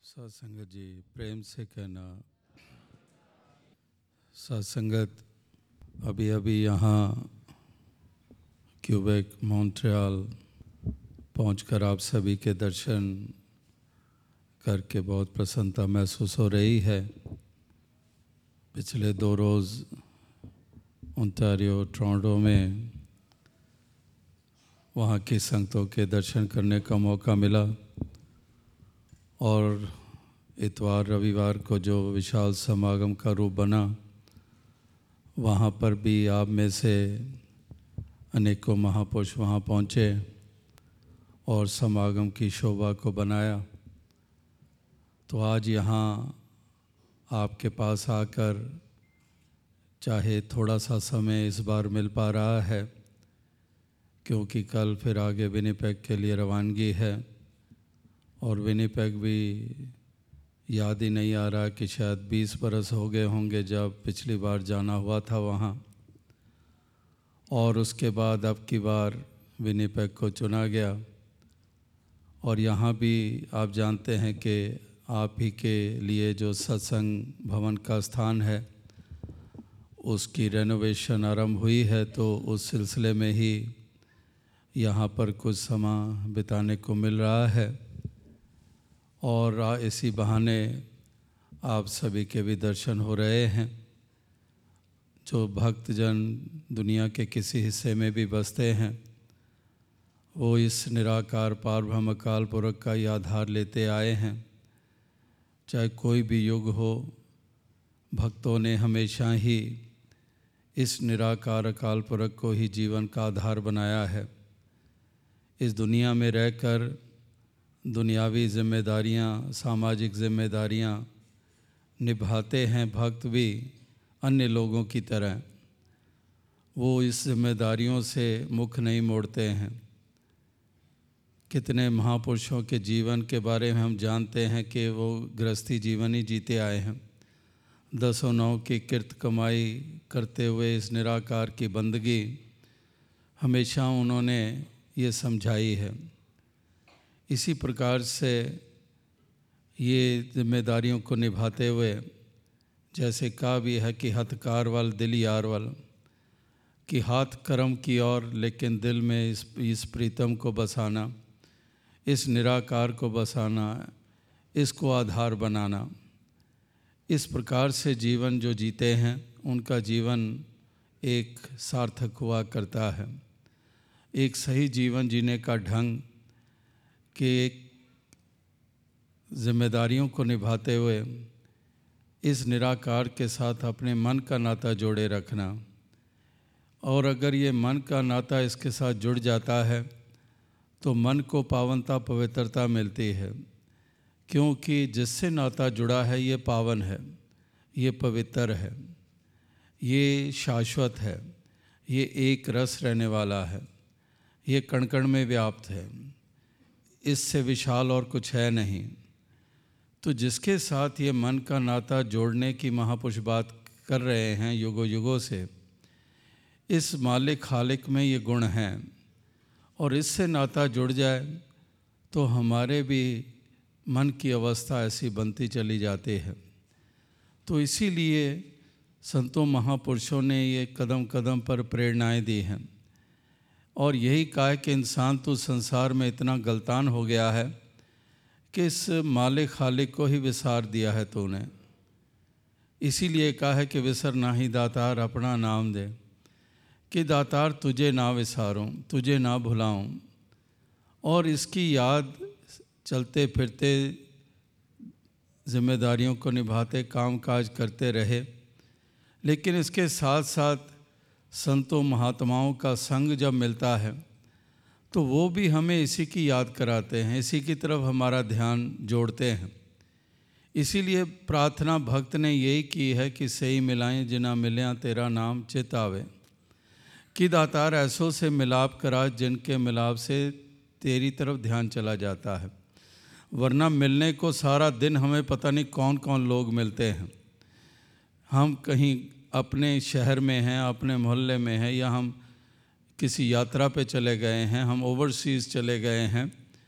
सत्संगत जी प्रेम से कहना। सत्संगत अभी अभी यहाँ क्यूबेक मॉन्ट्रियल पहुंचकर आप सभी के दर्शन करके बहुत प्रसन्नता महसूस हो रही है। पिछले 2 रोज़ ओंटारियो टोरंटो में वहाँ की संगतों के दर्शन करने का मौका मिला और इतवार रविवार को जो विशाल समागम का रूप बना, वहाँ पर भी आप में से अनेकों महापुरुष वहाँ पहुँचे और समागम की शोभा को बनाया। तो आज यहाँ आपके पास आकर चाहे थोड़ा सा समय इस बार मिल पा रहा है, क्योंकि कल फिर आगे विनिपेग के लिए रवानगी है और विनिपेग भी याद ही नहीं आ रहा कि शायद 20 बरस हो गए होंगे जब पिछली बार जाना हुआ था वहाँ, और उसके बाद अब की बार विनिपेग को चुना गया। और यहाँ भी आप जानते हैं कि आप ही के लिए जो सत्संग भवन का स्थान है उसकी रेनोवेशन आरंभ हुई है, तो उस सिलसिले में ही यहाँ पर कुछ समय बिताने को मिल रहा है और इसी बहाने आप सभी के भी दर्शन हो रहे हैं। जो भक्तजन दुनिया के किसी हिस्से में भी बसते हैं वो इस निराकार पारब्रह्म अकाल पुरख का ही आधार लेते आए हैं। चाहे कोई भी युग हो, भक्तों ने हमेशा ही इस निराकार अकाल पुरख को ही जीवन का आधार बनाया है। इस दुनिया में रहकर दुनियावी जिम्मेदारियां, सामाजिक जिम्मेदारियां निभाते हैं भक्त भी अन्य लोगों की तरह। वो इस जिम्मेदारियों से मुख नहीं मोड़ते हैं। कितने महापुरुषों के जीवन के बारे में हम जानते हैं कि वो गृहस्थी जीवन ही जीते आए हैं। 10-9 की किर्त कमाई करते हुए इस निराकार की बंदगी हमेशा उन्होंने ये समझाई है। इसी प्रकार से ये जिम्मेदारियों को निभाते हुए, जैसे कहा भी है कि हथकार वल दिल यार वल, कि हाथ कर्म की ओर लेकिन दिल में इस प्रीतम को बसाना, इस निराकार को बसाना, इसको आधार बनाना। इस प्रकार से जीवन जो जीते हैं उनका जीवन एक सार्थक हुआ करता है। एक सही जीवन जीने का ढंग कि जिम्मेदारियों को निभाते हुए इस निराकार के साथ अपने मन का नाता जोड़े रखना। और अगर ये मन का नाता इसके साथ जुड़ जाता है तो मन को पावनता, पवित्रता मिलती है, क्योंकि जिससे नाता जुड़ा है ये पावन है, ये पवित्र है, ये शाश्वत है, ये एक रस रहने वाला है, ये कण कण में व्याप्त है, इससे विशाल और कुछ है नहीं। तो जिसके साथ ये मन का नाता जोड़ने की महापुरुष बात कर रहे हैं युगों युगों से, इस मालिक खालिक में ये गुण हैं और इससे नाता जुड़ जाए तो हमारे भी मन की अवस्था ऐसी बनती चली जाती है। तो इसीलिए संतों महापुरुषों ने ये कदम कदम पर प्रेरणाएं दी हैं और यही कहा है कि इंसान तो संसार में इतना गलतान हो गया है कि इस मालिक खालिक को ही विसार दिया है तूने। इसीलिए कहा है कि विसर ना ही दातार अपना नाम दे, कि दातार तुझे ना विसारूं, तुझे ना भुलाऊं। और इसकी याद चलते फिरते जिम्मेदारियों को निभाते काम काज करते रहे, लेकिन इसके साथ साथ संतों महात्माओं का संग जब मिलता है तो वो भी हमें इसी की याद कराते हैं, इसी की तरफ हमारा ध्यान जोड़ते हैं। इसीलिए प्रार्थना भक्त ने यही की है कि सही मिलाएं जिना मिल्या तेरा नाम चित आवे, कि दातार ऐसों से मिलाप करा जिनके मिलाप से तेरी तरफ ध्यान चला जाता है। वरना मिलने को सारा दिन हमें पता नहीं कौन कौन लोग मिलते हैं। हम कहीं अपने शहर में हैं, अपने मोहल्ले में हैं, या हम किसी यात्रा पे चले गए हैं, हम ओवरसीज़ चले गए हैं,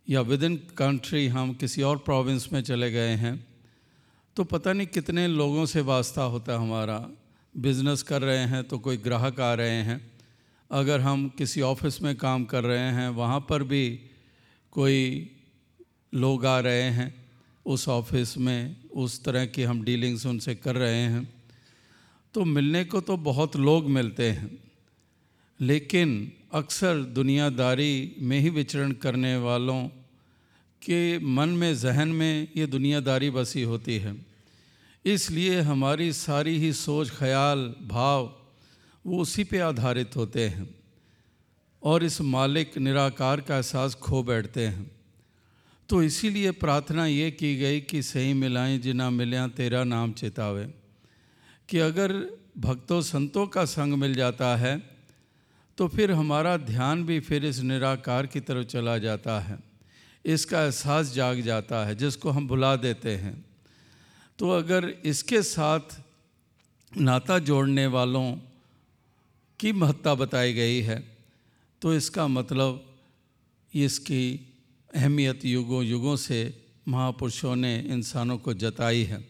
या विद इन कंट्री हम किसी और प्रोविंस में चले गए हैं, तो पता नहीं कितने लोगों से वास्ता होता है हमारा। बिज़नेस कर रहे हैं तो कोई ग्राहक आ रहे हैं, अगर हम किसी ऑफिस में काम कर रहे हैं वहाँ पर भी कोई लोग आ रहे हैं, उस ऑफिस में उस तरह की हम डीलिंग्स उनसे कर रहे हैं। तो मिलने को तो बहुत लोग मिलते हैं, लेकिन अक्सर दुनियादारी में ही विचरण करने वालों के मन में, जहन में ये दुनियादारी बसी होती है। इसलिए हमारी सारी ही सोच, ख्याल, भाव वो उसी पे आधारित होते हैं और इस मालिक निराकार का एहसास खो बैठते हैं। तो इसीलिए प्रार्थना ये की गई कि सही मिलाएं जिना मिल्या तेरा नाम चितावे, कि अगर भक्तों संतों का संग मिल जाता है तो फिर हमारा ध्यान भी फिर इस निराकार की तरफ चला जाता है, इसका एहसास जाग जाता है जिसको हम भुला देते हैं। तो अगर इसके साथ नाता जोड़ने वालों की महत्ता बताई गई है तो इसका मतलब इसकी अहमियत युगों युगों से महापुरुषों ने इंसानों को जताई है।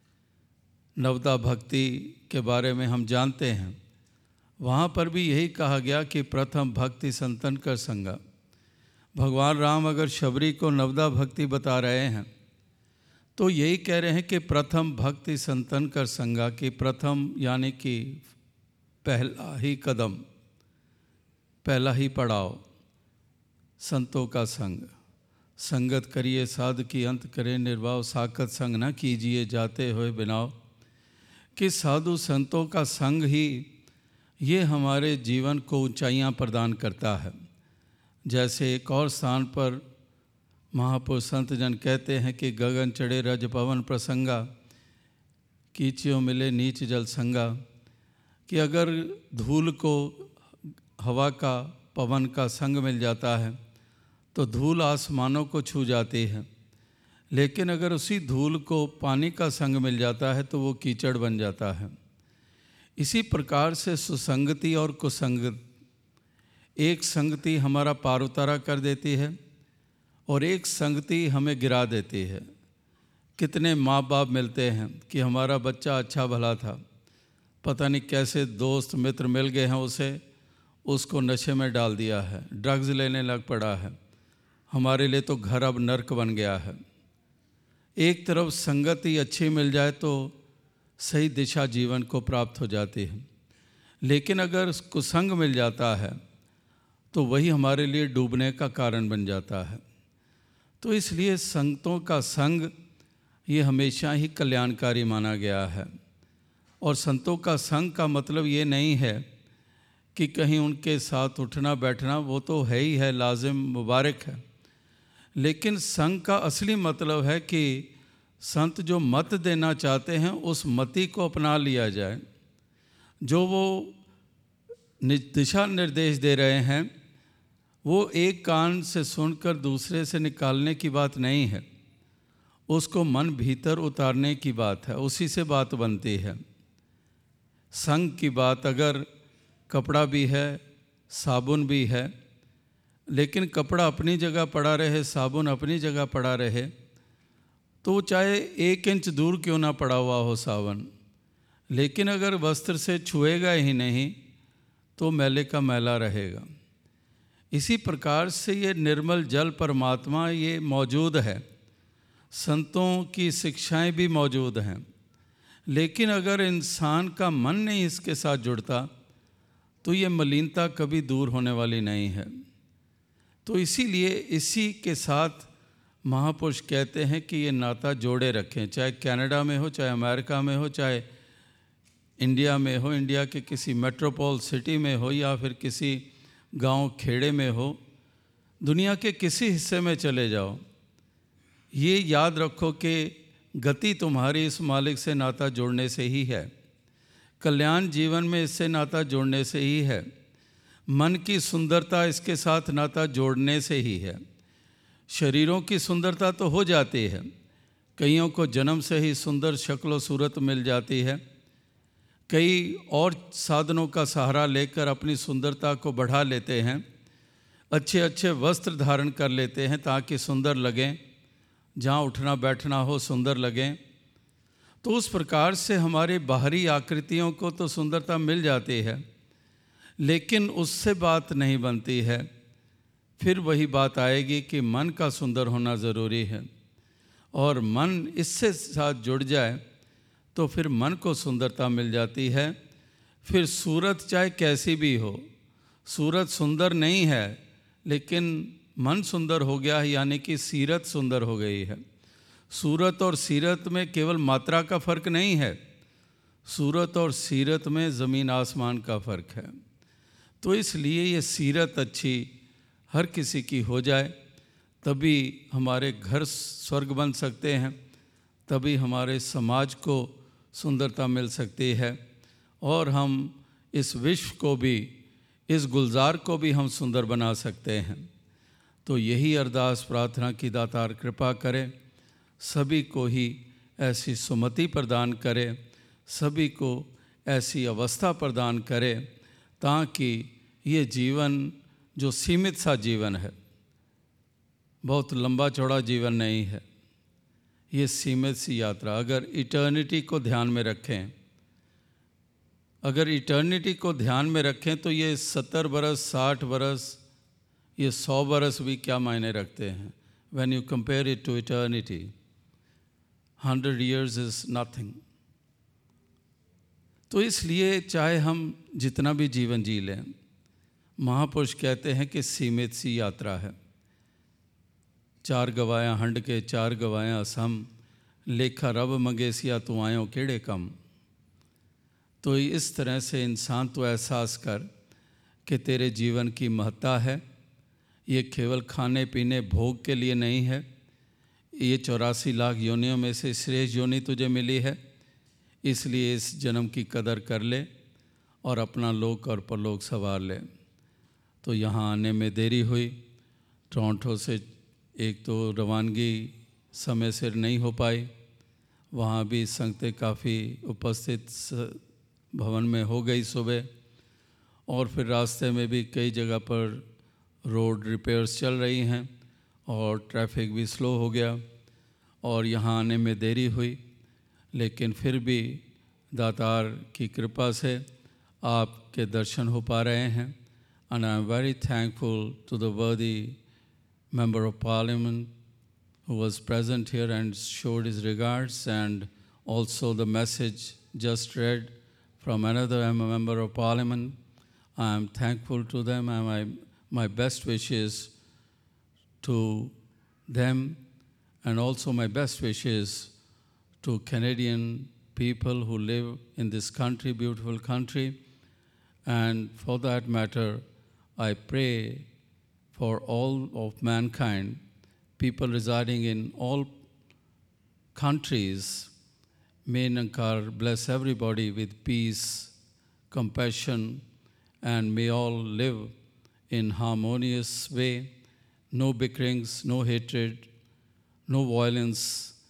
नवदा भक्ति के बारे में हम जानते हैं, वहाँ पर भी यही कहा गया कि प्रथम भक्ति संतन कर संगा। भगवान राम अगर शबरी को नवदा भक्ति बता रहे हैं तो यही कह रहे हैं कि प्रथम भक्ति संतन कर संगा, कि प्रथम यानी कि पहला ही कदम, पहला ही पड़ाव संतों का संग। संगत करिए साध की अंत करे निर्वाह, साकत संग न कीजिए जाते हुए बिनाव। कि साधु संतों का संग ही ये हमारे जीवन को ऊंचाइयां प्रदान करता है। जैसे एक और स्थान पर महापुरुष संत जन कहते हैं कि गगन चढ़े रज पवन प्रसंगा, कीचियों मिले नीच जल संगा। कि अगर धूल को हवा का, पवन का संग मिल जाता है तो धूल आसमानों को छू जाती है, लेकिन अगर उसी धूल को पानी का संग मिल जाता है तो वो कीचड़ बन जाता है। इसी प्रकार से सुसंगति और कुसंगत, एक संगति हमारा पार उतारा कर देती है और एक संगति हमें गिरा देती है। कितने माँ बाप मिलते हैं कि हमारा बच्चा अच्छा भला था, पता नहीं कैसे दोस्त मित्र मिल गए हैं उसे, उसको नशे में डाल दिया है, ड्रग्स लेने लग पड़ा है, हमारे लिए तो घर अब नर्क बन गया है। एक तरफ संगति अच्छी मिल जाए तो सही दिशा जीवन को प्राप्त हो जाती है, लेकिन अगर कुसंग मिल जाता है तो वही हमारे लिए डूबने का कारण बन जाता है। तो इसलिए संतों का संग ये हमेशा ही कल्याणकारी माना गया है। और संतों का संग का मतलब ये नहीं है कि कहीं उनके साथ उठना बैठना, वो तो है ही है, लाजिम मुबारक है, लेकिन संग का असली मतलब है कि संत जो मत देना चाहते हैं उस मति को अपना लिया जाए। जो वो दिशा निर्देश दे रहे हैं वो एक कान से सुनकर दूसरे से निकालने की बात नहीं है, उसको मन भीतर उतारने की बात है, उसी से बात बनती है। संग की बात, अगर कपड़ा भी है, साबुन भी है, लेकिन कपड़ा अपनी जगह पड़ा रहे, साबुन अपनी जगह पड़ा रहे, तो चाहे 1 इंच दूर क्यों ना पड़ा हुआ हो साबुन, लेकिन अगर वस्त्र से छुएगा ही नहीं तो मैले का मैला रहेगा। इसी प्रकार से ये निर्मल जल परमात्मा ये मौजूद है, संतों की शिक्षाएं भी मौजूद हैं, लेकिन अगर इंसान का मन नहीं इसके साथ जुड़ता तो ये मलिनता कभी दूर होने वाली नहीं है। तो इसीलिए इसी के साथ महापुरुष कहते हैं कि ये नाता जोड़े रखें, चाहे कनाडा में हो, चाहे अमेरिका में हो, चाहे इंडिया में हो, इंडिया के किसी मेट्रोपोल सिटी में हो, या फिर किसी गांव खेड़े में हो, दुनिया के किसी हिस्से में चले जाओ, ये याद रखो कि गति तुम्हारी इस मालिक से नाता जोड़ने से ही है, कल्याण जीवन में इससे नाता जोड़ने से ही है, मन की सुंदरता इसके साथ नाता जोड़ने से ही है। शरीरों की सुंदरता तो हो जाती है, कईयों को जन्म से ही सुंदर शक्ल सूरत मिल जाती है, कई और साधनों का सहारा लेकर अपनी सुंदरता को बढ़ा लेते हैं, अच्छे अच्छे वस्त्र धारण कर लेते हैं ताकि सुंदर लगें, जहाँ उठना बैठना हो सुंदर लगें। तो उस प्रकार से हमारे बाहरी आकृतियों को तो सुंदरता मिल जाती है, लेकिन उससे बात नहीं बनती है। फिर वही बात आएगी कि मन का सुंदर होना ज़रूरी है, और मन इससे साथ जुड़ जाए तो फिर मन को सुंदरता मिल जाती है। फिर सूरत चाहे कैसी भी हो, सूरत सुंदर नहीं है लेकिन मन सुंदर हो गया है, यानी कि सीरत सुंदर हो गई है। सूरत और सीरत में केवल मात्रा का फ़र्क नहीं है, सूरत और सीरत में ज़मीन आसमान का फ़र्क है। तो इसलिए ये सीरत अच्छी हर किसी की हो जाए, तभी हमारे घर स्वर्ग बन सकते हैं, तभी हमारे समाज को सुंदरता मिल सकती है, और हम इस विश्व को भी, इस गुलजार को भी हम सुंदर बना सकते हैं। तो यही अरदास प्रार्थना की दातार कृपा करे, सभी को ही ऐसी सुमति प्रदान करे, सभी को ऐसी अवस्था प्रदान करे ताकि ये जीवन जो सीमित सा जीवन है, बहुत लंबा चौड़ा जीवन नहीं है, ये सीमित सी यात्रा, अगर इटर्निटी को ध्यान में रखें, अगर इटर्निटी को ध्यान में रखें तो ये 70 बरस, 60 बरस, ये 100 बरस भी क्या मायने रखते हैं। When you compare it to eternity, 100 years is nothing. तो इसलिए चाहे हम जितना भी जीवन जी लें, महापुरुष कहते हैं कि सीमित सी यात्रा है। 4 गवाया हंड के 4 गवाया सम, लेखा रब मंगेसिया तू आयो केड़े कम। तो इस तरह से इंसान तो एहसास कर कि तेरे जीवन की महत्ता है, ये केवल खाने पीने भोग के लिए नहीं है। ये 84 लाख योनियों में से श्रेष्ठ योनि तुझे मिली है, इसलिए इस जन्म की कदर कर ले और अपना लोक और परलोक संवार ले। तो यहाँ आने में देरी हुई, टोरंटो से एक तो रवानगी समय सिर नहीं हो पाई, वहाँ भी संगतें काफ़ी उपस्थित भवन में हो गई सुबह, और फिर रास्ते में भी कई जगह पर रोड रिपेयर्स चल रही हैं और ट्रैफिक भी स्लो हो गया, और यहाँ आने में देरी हुई। लेकिन फिर भी दातार की कृपा से आपके दर्शन हो पा रहे हैं। And I am very thankful to the worthy member of parliament who was present here and showed his regards, and also the message just read from another member of parliament. I am thankful to them, and my best wishes to them, and also my best wishes to Canadian people who live in this country, beautiful country. And for that matter, I pray for all of mankind, people residing in all countries. May Nankar bless everybody with peace, compassion, and may all live in harmonious way. No bickerings, no hatred, no violence.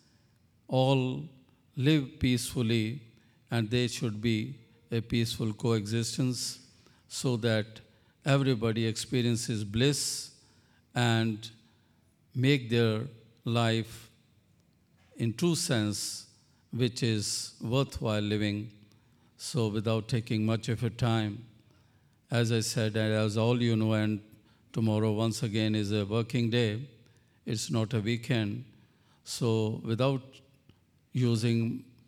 All live peacefully, and there should be a peaceful coexistence so that everybody experiences bliss and make their life in true sense, which is worthwhile living. So without taking much of your time, as I said, and as all you know, and tomorrow once again is a working day, it's not a weekend. So without using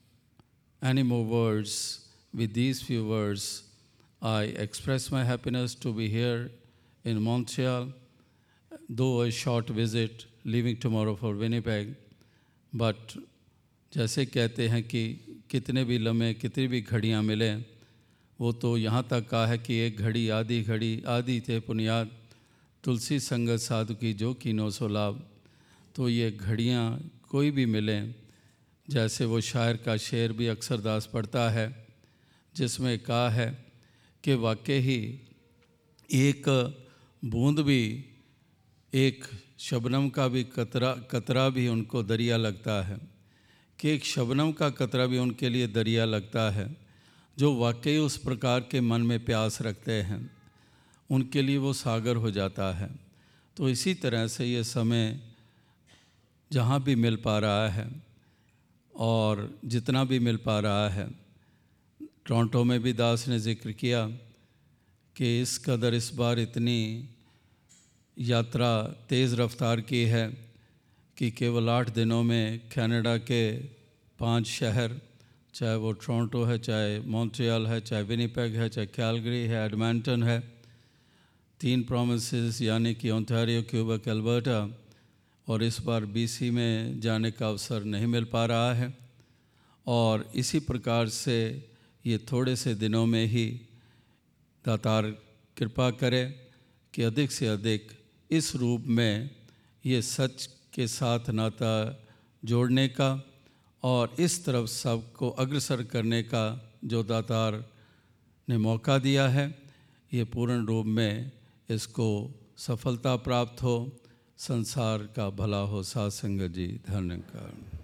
any more words, with these few words, I express my happiness to be here in Montreal, though a short visit, leaving tomorrow for Winnipeg. But जैसे कहते हैं कि कितने भी लम्हे, कितनी भी घड़ियाँ मिले, वो तो यहाँ तक कहा है कि एक घड़ी आदि थे पुनियाद, तुलसी संगत साधु की जो कीनो सो लाभ। तो ये घड़ियाँ कोई भी मिलें, जैसे वो शायर का शेर भी अक्सर दास पढ़ता है, जिसमें कहा है कि वाकई ही एक बूंद भी, एक शबनम का भी कतरा भी उनको दरिया लगता है, कि एक शबनम का कतरा भी उनके लिए दरिया लगता है, जो वाकई उस प्रकार के मन में प्यास रखते हैं। उनके लिए वो सागर हो जाता है। तो इसी तरह से ये समय जहाँ भी मिल पा रहा है और जितना भी मिल पा रहा है, टोरंटो में भी दास ने जिक्र किया कि इस कदर इस बार इतनी यात्रा तेज़ रफ्तार की है कि केवल 8 दिनों में कनाडा के 5 शहर, चाहे वो टोरंटो है, चाहे मॉन्ट्रियल है, चाहे विनिपेग है, चाहे कैलगरी है, एडमंटन है, 3 प्रोविंसेस यानी कि ओंटारियो, क्यूबेक, एल्बर्टा, और इस बार बीसी में जाने का अवसर नहीं मिल पा रहा है। और इसी प्रकार से ये थोड़े से दिनों में ही दातार कृपा करे कि अधिक से अधिक इस रूप में ये सच के साथ नाता जोड़ने का और इस तरफ सबको अग्रसर करने का जो दातार ने मौका दिया है, ये पूर्ण रूप में इसको सफलता प्राप्त हो, संसार का भला हो। साथ संगत जी, धन्यवाद।